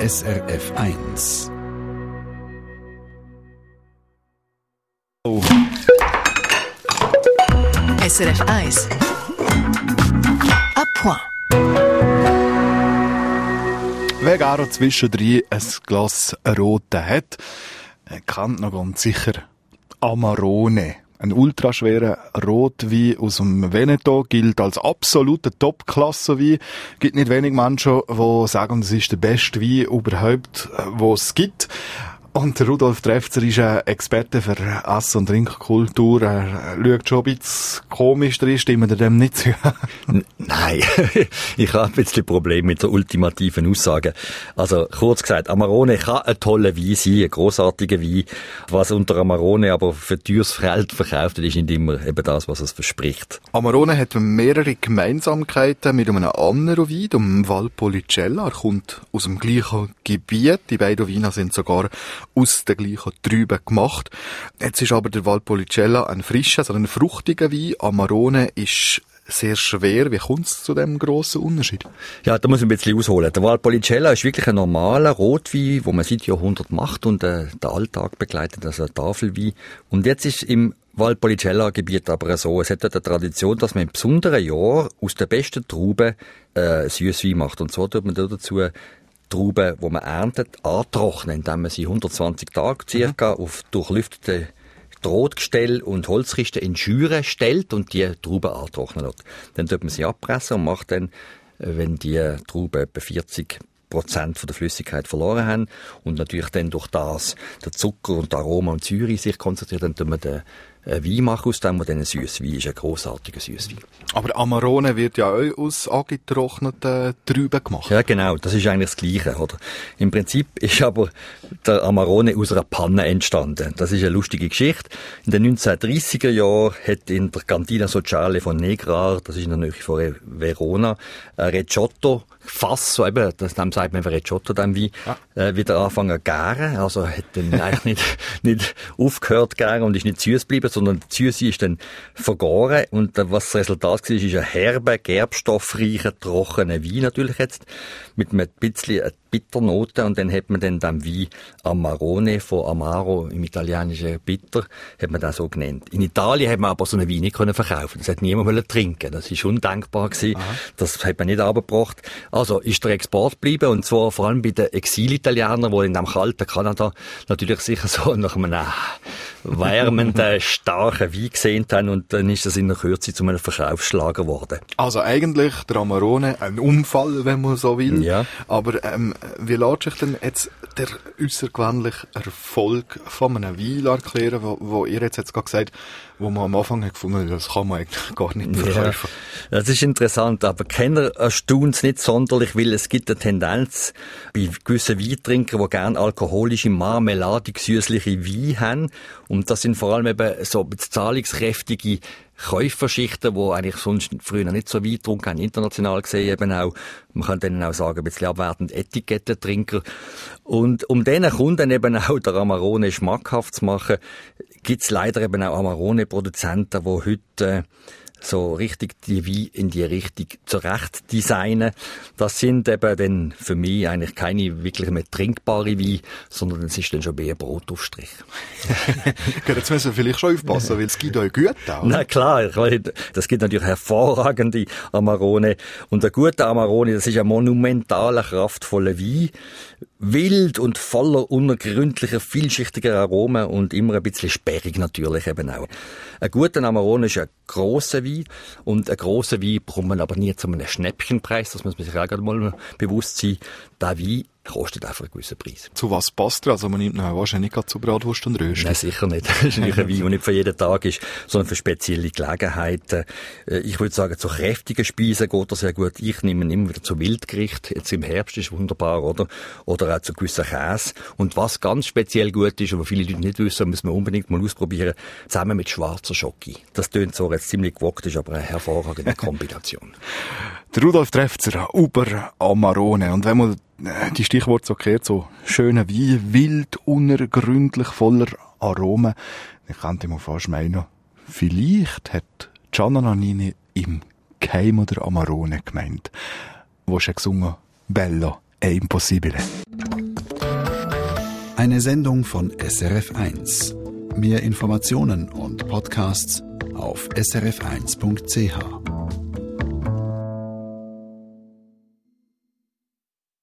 SRF 1. Oh. SRF 1. À point. Wer gar zwischendrin ein Glas Rote hat, kennt noch ganz sicher Amarone. Ein ultraschwerer Rotwein aus dem Veneto gilt als absoluter Top-Klasse-Wein. Es gibt nicht wenig Menschen, die sagen, das ist der beste Wein überhaupt, den es gibt. Und Rudolf Trefzer ist ein Experte für Ess- und Trinkkultur. Er schaut schon ein bisschen komisch drin. Stimmen ihr dem nicht zu? Nein, ich habe ein bisschen Probleme mit der ultimativen Aussage. Also, kurz gesagt, Amarone kann ein toller Wein sein, ein grossartiger Wein. Was unter Amarone aber für teures Geld verkauft wird, ist nicht immer eben das, was es verspricht. Amarone hat mehrere Gemeinsamkeiten mit einem anderen Wein, dem Valpolicella. Er kommt aus dem gleichen Gebiet. Die beiden Weine sind sogar aus den gleichen Trüben gemacht. Jetzt ist aber der Valpolicella ein frischer, also ein fruchtiger Wein. Amarone ist sehr schwer. Wie kommt es zu diesem grossen Unterschied? Ja, da muss ich ein bisschen ausholen. Der Valpolicella ist wirklich ein normaler Rotwein, den man seit Jahrhunderten macht und den Alltag begleitet, also ein Tafelwein. Und jetzt ist im Valpolicella-Gebiet aber so, es hat eine Tradition, dass man im besonderen Jahr aus den besten Trauben Süsswein macht. Und so tut man dazu Trauben, die man erntet, antrocknen, indem man sie 120 Tage circa auf durchlüftete Drahtgestell und Holzkisten in Schüre stellt und die Trauben antrocknen lässt. Dann tut man sie abpressen und macht dann, wenn die Trauben etwa 40% von der Flüssigkeit verloren haben und natürlich dann durch das der Zucker und der Aroma und Säure in sich konzentriert, dann tut man den Wein machen aus dem, der dann ein Süsswein ist, ein grossartiger Süsswein. Aber Amarone wird ja auch aus angetrockneten Trauben gemacht. Ja, genau. Das ist eigentlich das Gleiche, oder? Im Prinzip ist aber der Amarone aus einer Panne entstanden. Das ist eine lustige Geschichte. In den 1930er Jahren hat in der Cantina Sociale von Negrar, das ist in der Nähe von Verona, ein Recioto Fass, so eben, dem sagt man Recioto, dem Wein, wieder anfangen zu gären. Also hat dann eigentlich nicht aufgehört zu gären und ist nicht süß geblieben, sondern die Süße ist dann vergoren. Und was das Resultat war, ist ein herber, gerbstoffreicher, trockener Wein natürlich jetzt, mit einem bisschen Bitternoten. Und dann hat man dann den Wein Amarone von Amaro, im italienischen Bitter, hat man das so genannt. In Italien hat man aber so einen Wein nicht verkaufen. Das hat niemand trinken. Das ist undenkbar gewesen. Aha. Das hat man nicht runtergebracht. Also ist der Export geblieben, und zwar vor allem bei den Exil-Italienern, die in dem kalten Kanada natürlich sicher so nach einem wärmenden, starken Wein gesehen haben, und dann ist das in der Kürze zu einem Verkaufsschlager geworden. Also eigentlich der Amarone ein Unfall, wenn man so will. Ja. Aber wie lässt sich denn jetzt der außergewöhnliche Erfolg von einem Wein erklären, wo ihr jetzt gerade gesagt, wo man am Anfang hat gefunden, das kann man eigentlich gar nicht verkaufen. Ja, das ist interessant, aber Kenner erstaunt es nicht sonderlich, weil es gibt eine Tendenz bei gewissen Weintrinkern, die gerne alkoholische, marmeladig, süßliche Weine haben. Und das sind vor allem eben so zahlungskräftige Käuferschichten, die eigentlich sonst früher nicht so Wein getrunken haben, international gesehen eben auch. Man kann denen auch sagen, ein bisschen abwertend Etikettentrinker. Und um denen Kunden eben auch der Amarone schmackhaft zu machen, gibt's leider eben auch Amarone-Produzenten, die heute so richtig die Weine in die Richtung zurecht designen. Das sind eben dann für mich eigentlich keine wirklich mehr trinkbare Weine, sondern es ist dann schon mehr Brotaufstrich. Jetzt müssen wir vielleicht schon aufpassen, weil es gibt auch Güte auch. Na klar, das gibt natürlich hervorragende Amarone. Und der gute Amarone, das ist ein monumentaler, kraftvoller Wein. Wild und voller unergründlicher, vielschichtiger Aromen und immer ein bisschen sperrig natürlich eben auch. Ein guter Amarone ist ein grosser Wein, und ein grosser Wein bekommt man aber nie zu einem Schnäppchenpreis, das muss man sich auch gerade mal bewusst sein. Der Wein kostet einfach einen gewissen Preis. Zu was passt er? Also man nimmt ihn wahrscheinlich nicht zu Bratwurst und Rösti. Nein, sicher nicht. Das ist nicht ein Wein, der nicht für jeden Tag ist, sondern für spezielle Gelegenheiten. Ich würde sagen, zu kräftigen Speisen geht er sehr gut. Ich nehme ihn immer wieder zu Wildgericht. Jetzt im Herbst ist wunderbar, oder? Oder auch zu gewissen Käse. Und was ganz speziell gut ist und was viele Leute nicht wissen, müssen wir unbedingt mal ausprobieren, zusammen mit schwarzer Schoki. Das tönt so jetzt ziemlich gewagt, ist aber eine hervorragende Kombination. Der Rudolf Trefzer über Amarone. Und wenn man die Stichworte so gehört, so schöner Wein, wild, unergründlich, voller Aromen, dann könnte man fast meinen, vielleicht hat Gianna Nannini im Keim oder Amarone gemeint. Wo ist gesungen? Bella è impossibile. Eine Sendung von SRF1. Mehr Informationen und Podcasts auf srf1.ch.